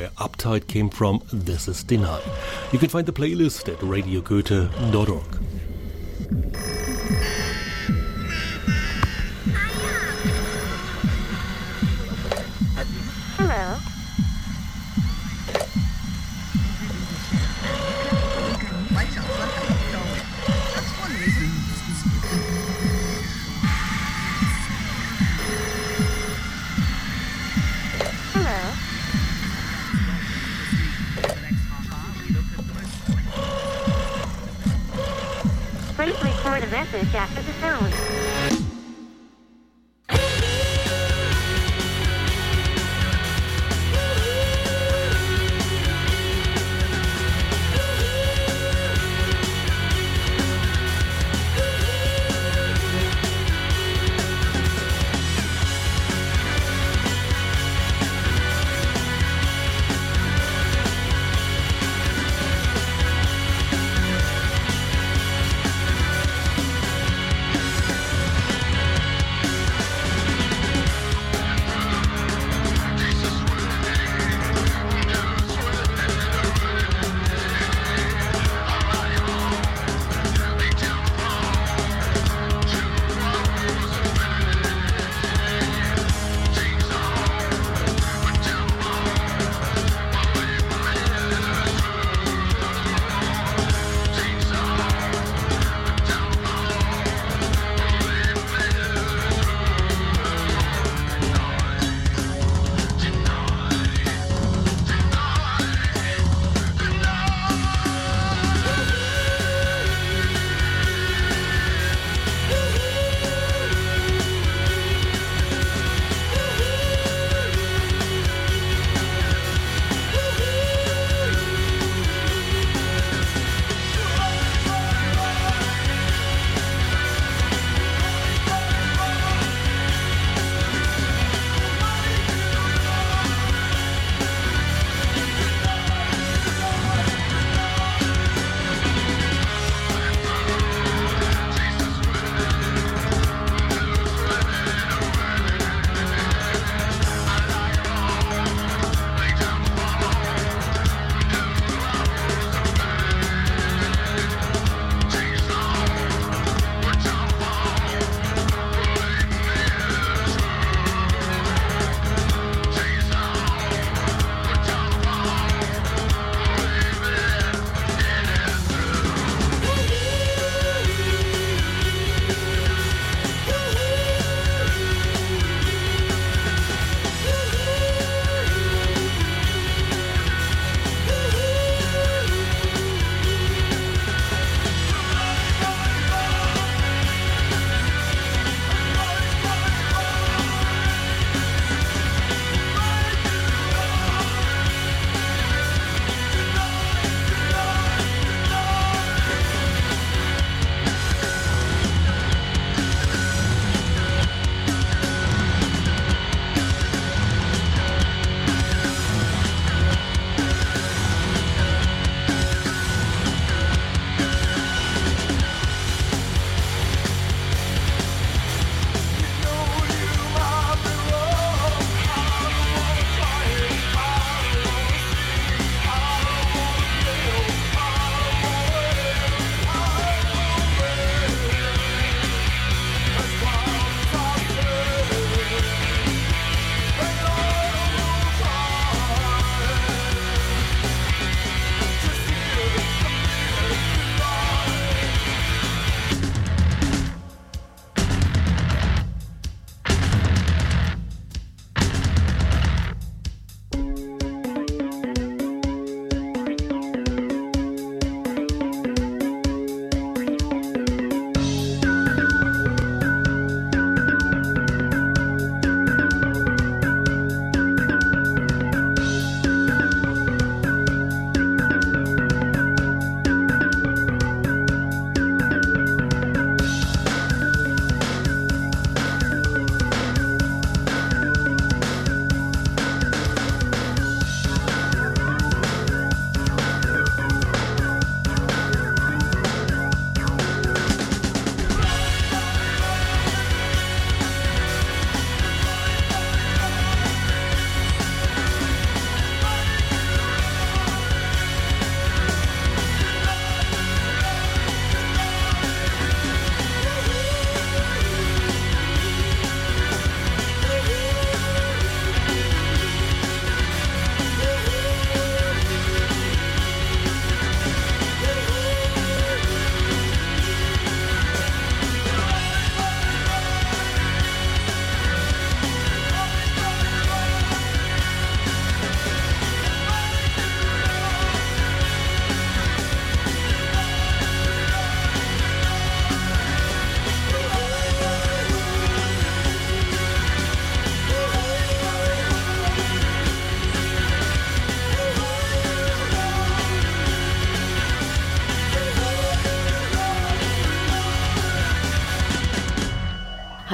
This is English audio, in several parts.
where Uptight came from This Is Denied. You can find the playlist at radiogoethe.org. Hello. Please record a message after the tone.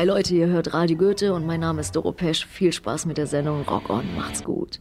Hi Leute, ihr hört Radio Goethe und mein Name ist Doro Pesch. Viel Spaß mit der Sendung Rock On. Macht's gut.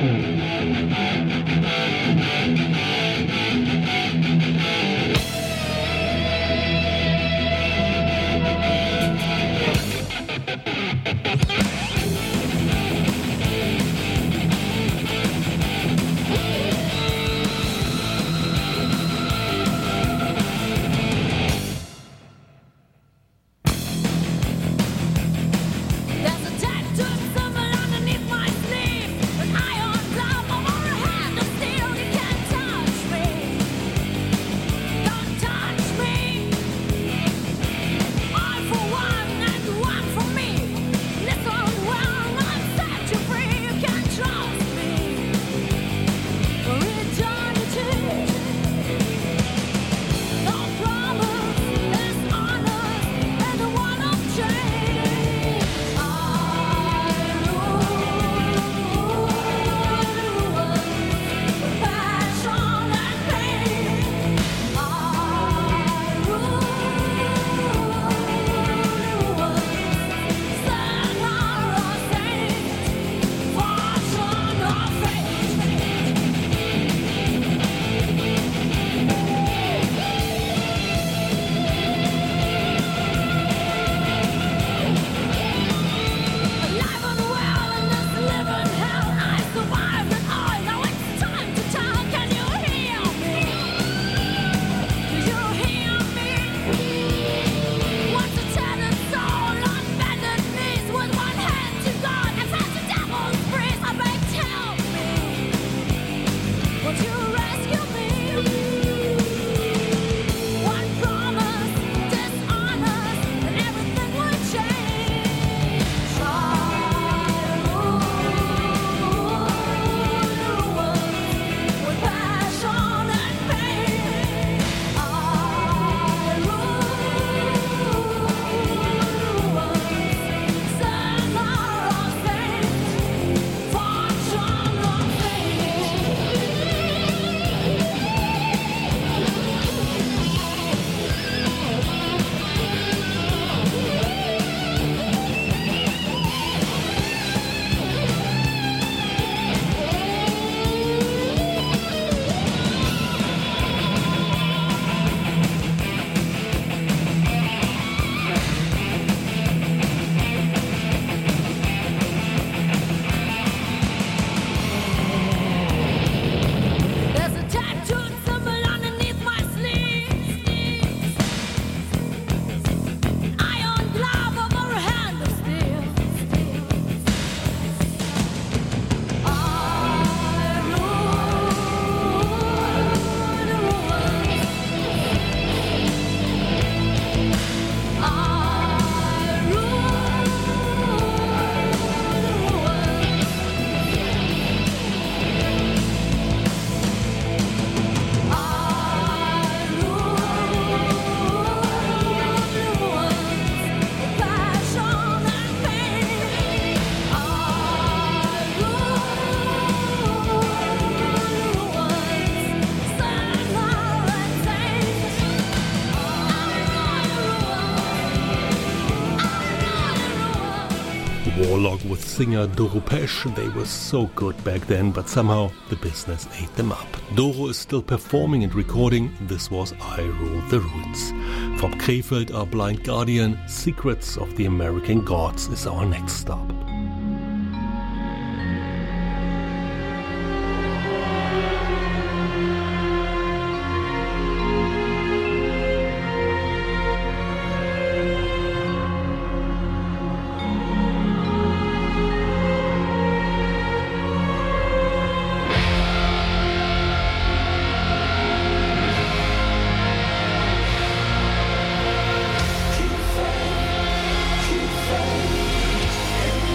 Warlock with singer Doro Pesch. They were so good back then, but somehow the business ate them up. Doro is still performing and recording. This was I Rule the Ruins. From Krefeld, our Blind Guardian, Secrets of the American Gods is our next stop. Keep faith.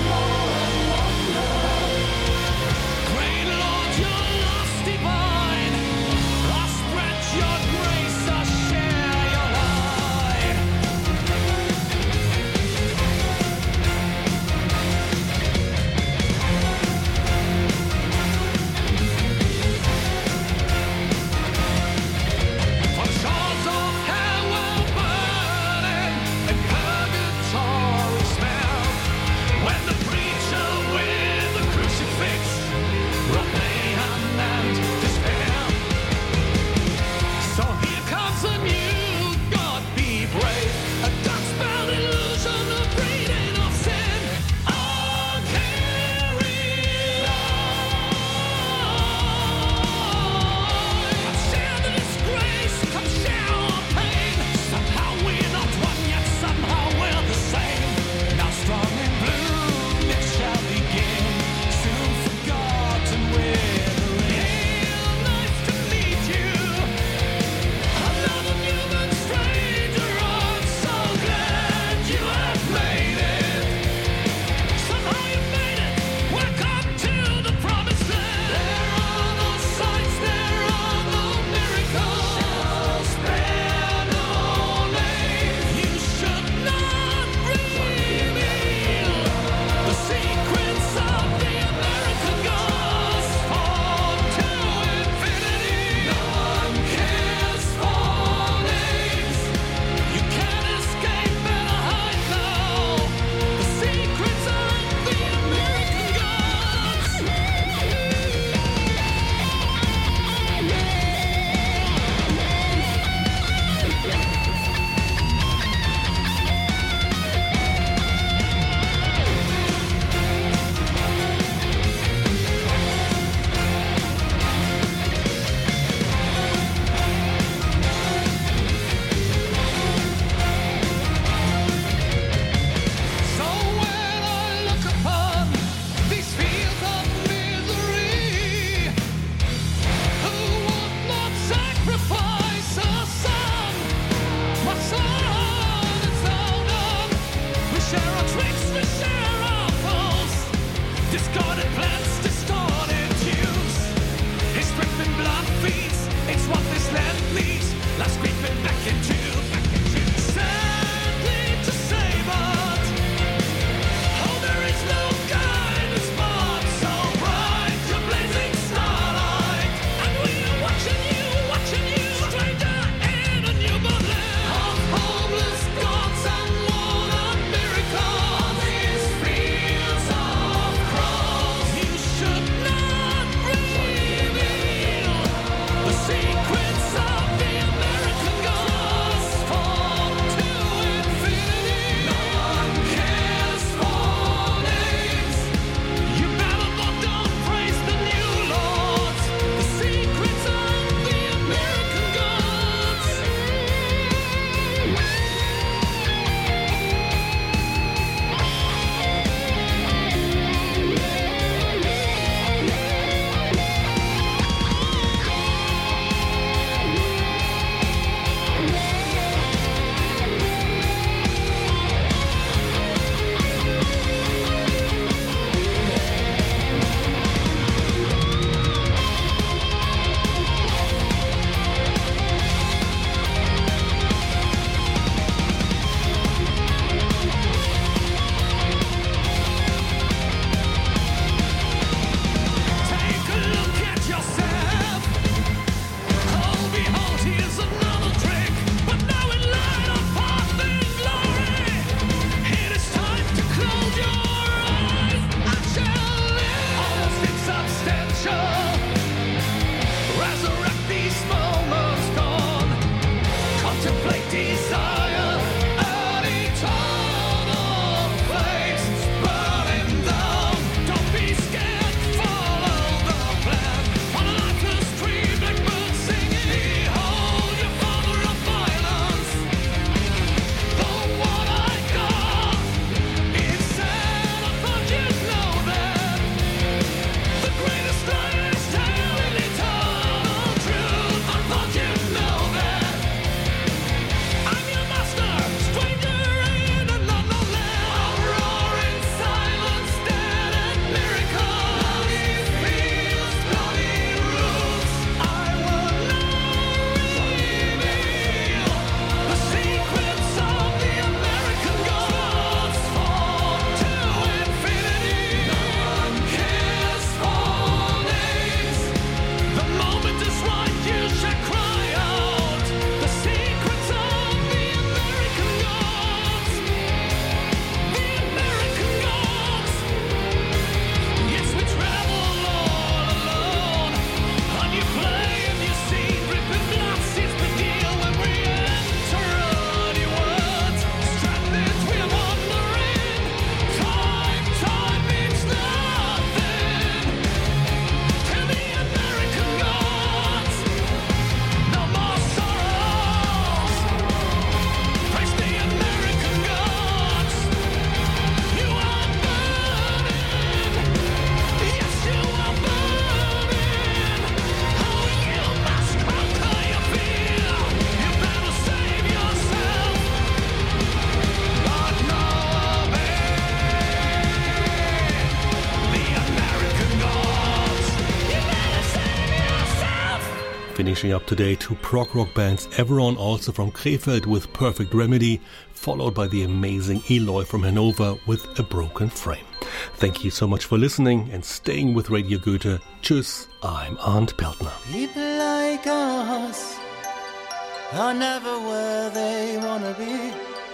Finishing up today, two prog rock bands, Everon, also from Krefeld with Perfect Remedy, followed by the amazing Eloy from Hanover with A Broken Frame. Thank you so much for listening and staying with Radio Goethe. Tschüss, I'm Arndt Peltner. People like us are never where they wanna be.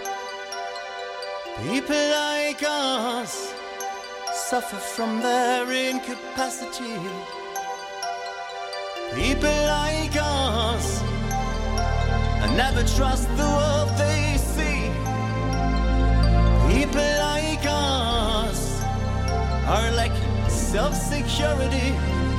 People like us suffer from their incapacity. People like us never trust the world they see. People like us are lacking self-security.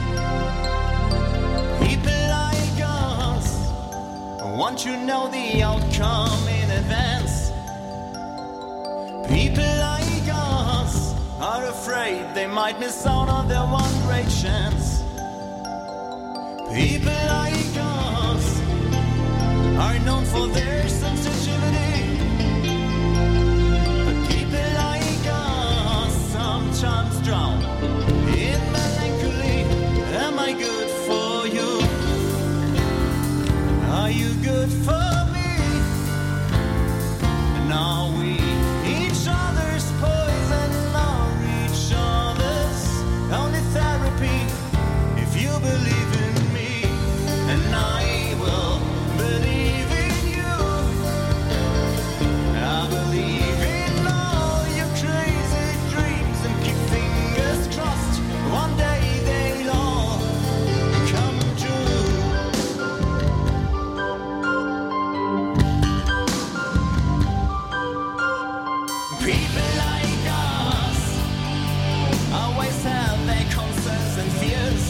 People like us want to know the outcome in advance. People like us are afraid they might miss out on their one great chance. People like us are known for their sensitivity. But people like us sometimes drown in melancholy. Am I good for you? Are you good for me? And are we each other's poison or each other's only therapy? If you believe in me, and I will believe in you. I believe in all your crazy dreams and keep fingers crossed. One day they'll all come true. People like us always have their concerns and fears.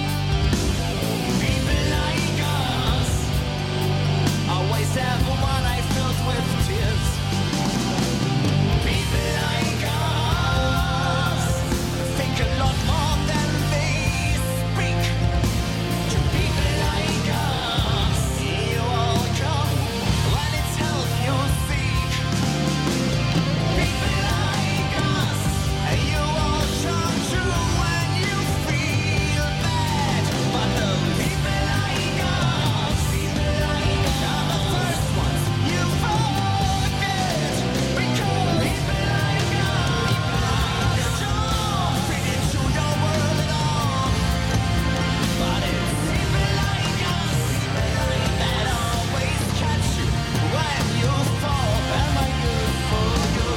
People like us always have one eye filled with tears. People like us think a lot more than they speak. To people like us, you all come when it's help you seek. People like us, you all come true when you feel bad. But those people like us are the first ones you forget. Because people like us don't fit into your world at all. But it's people like us that always catch you when you fall. Am I good for you?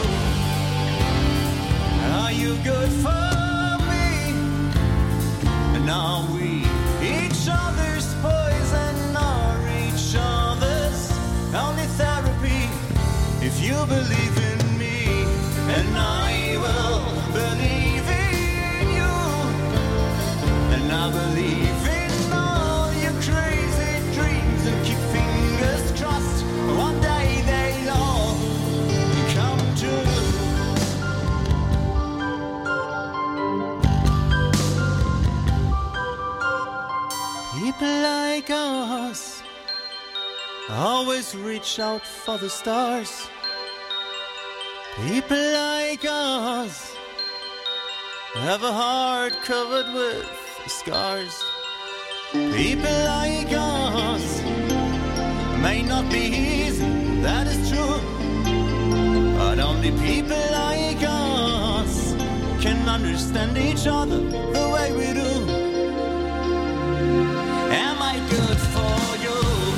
Are you good for me? And are we each other's poison or each other's only therapy? If you believe in me, and I will believe in you, and I believe in all your crazy dreams and keep fingers crossed. One day they'll all come true. People like us always reach out for the stars. People like us have a heart covered with scars. People like us may not be easy, that is true. But only people like us can understand each other the way we do. Am I good for you?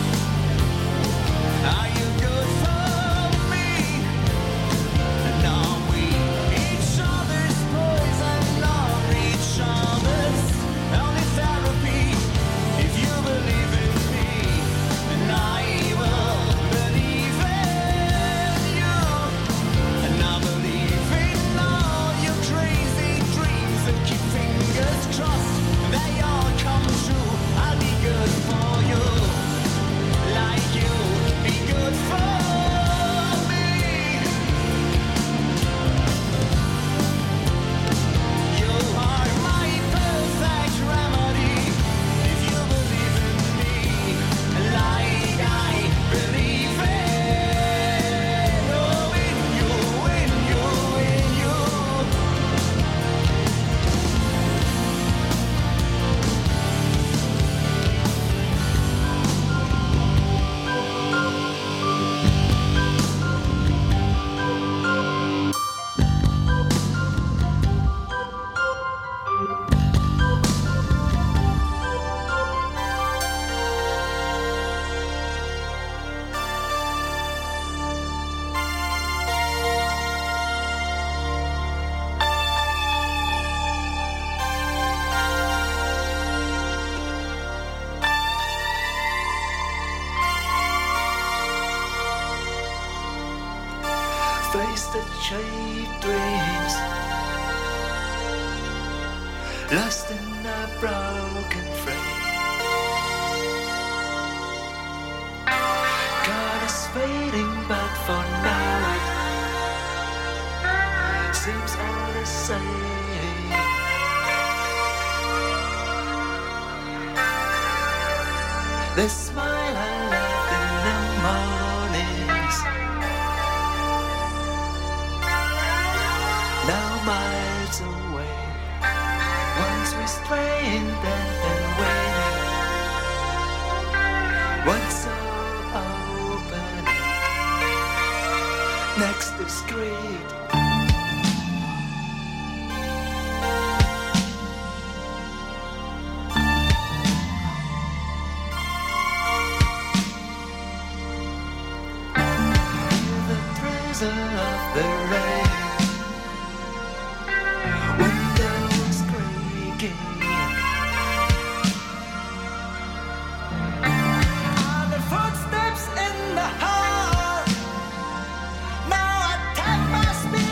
Are you good for me? And are we each other's poison or each other's only therapy? If you believe in me, and I will believe in you, and I believe in all your crazy dreams and keep fingers crossed. twisted cheap dreams, lost in a broken frame. God is fading, but for now it seems all the same. The smile I left in the mornings, now miles away. Once restrained and then waiting, once so open, next discreet. Of the rain, windows creaking, and the footsteps in the hall. Now I tap my speed.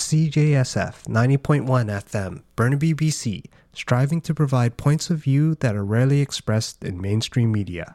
CJSF 90.1 FM, Burnaby, BC, striving to provide points of view that are rarely expressed in mainstream media.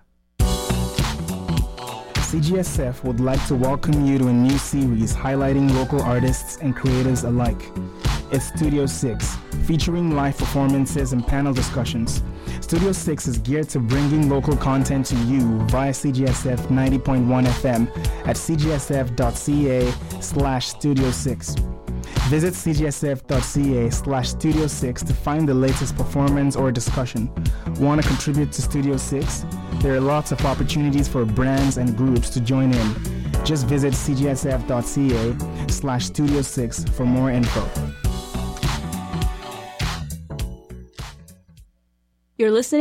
CGSF would like to welcome you to a new series highlighting local artists and creatives alike. It's Studio 6, featuring live performances and panel discussions. Studio 6 is geared to bringing local content to you via CGSF 90.1 FM at cgsf.ca/Studio 6. Visit cgsf.ca/Studio 6 to find the latest performance or discussion. Want to contribute to Studio 6? There are lots of opportunities for brands and groups to join in. Just visit cgsf.ca/Studio 6 for more info. You're listening